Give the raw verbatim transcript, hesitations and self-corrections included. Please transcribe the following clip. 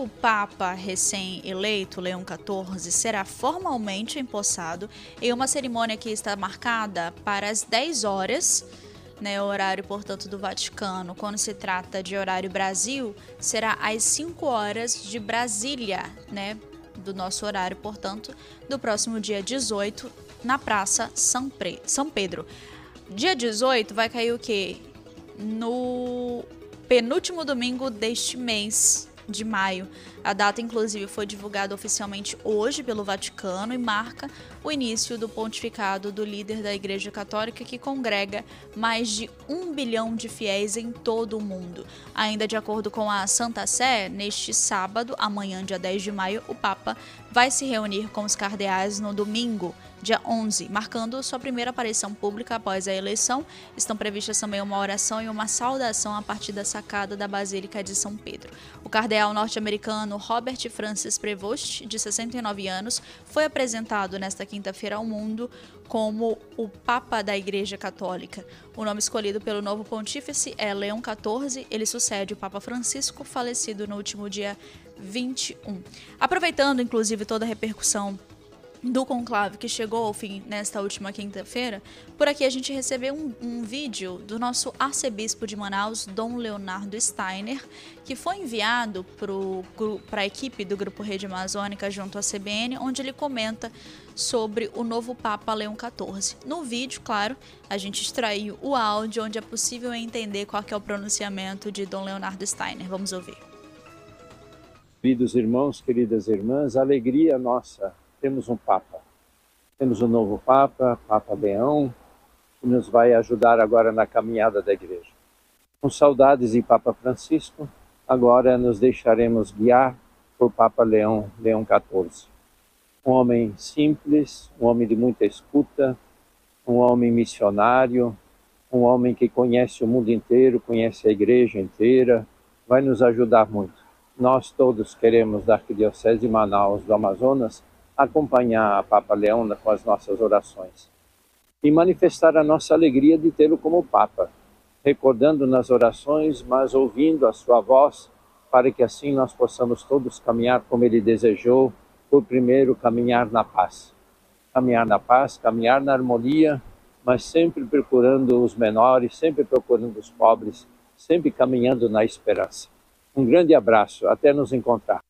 o Papa recém-eleito, Leão quatorze, será formalmente empossado em uma cerimônia que está marcada para as dez horas, né, horário, portanto, do Vaticano. Quando se trata de horário Brasil, será às cinco horas de Brasília, né, do nosso horário, portanto, do próximo dia dezoito, na Praça São, Pre... São Pedro. Dia dezoito vai cair o quê? No penúltimo domingo deste mês de maio. A data, inclusive, foi divulgada oficialmente hoje pelo Vaticano e marca o início do pontificado do líder da Igreja Católica, que congrega mais de um bilhão de fiéis em todo o mundo. Ainda de acordo com a Santa Sé, neste sábado, amanhã, dia dez de maio, o Papa vai se reunir com os cardeais no domingo, dia onze, marcando sua primeira aparição pública após a eleição. Estão previstas também uma oração e uma saudação a partir da sacada da Basílica de São Pedro. O cardeal norte-americano Robert Francis Prevost, de sessenta e nove anos, foi apresentado nesta quinta-feira ao mundo como o Papa da Igreja Católica. O nome escolhido pelo novo pontífice é Leão quatorze, ele sucede o Papa Francisco, falecido no último dia vinte e um. Aproveitando, inclusive, toda a repercussão do conclave que chegou ao fim nesta última quinta-feira, por aqui a gente recebeu um, um vídeo do nosso arcebispo de Manaus, Dom Leonardo Steiner, que foi enviado para a equipe do Grupo Rede Amazônica junto à C B N, onde ele comenta sobre o novo Papa Leão quatorze. No vídeo, claro, a gente extraiu o áudio onde é possível entender qual que é o pronunciamento de Dom Leonardo Steiner. Vamos ouvir. Queridos irmãos, queridas irmãs, alegria nossa. Temos um Papa, temos um novo Papa, Papa Leão, que nos vai ajudar agora na caminhada da Igreja. Com saudades de Papa Francisco, agora nos deixaremos guiar por Papa Leão, Leão quatorze. Um homem simples, um homem de muita escuta, um homem missionário, um homem que conhece o mundo inteiro, conhece a Igreja inteira, vai nos ajudar muito. Nós todos queremos da Arquidiocese de Manaus, do Amazonas, acompanhar a Papa Leão com as nossas orações e manifestar a nossa alegria de tê-lo como Papa, recordando nas orações, mas ouvindo a sua voz, para que assim nós possamos todos caminhar como ele desejou, por primeiro caminhar na paz. Caminhar na paz, caminhar na harmonia, mas sempre procurando os menores, sempre procurando os pobres, sempre caminhando na esperança. Um grande abraço, até nos encontrar.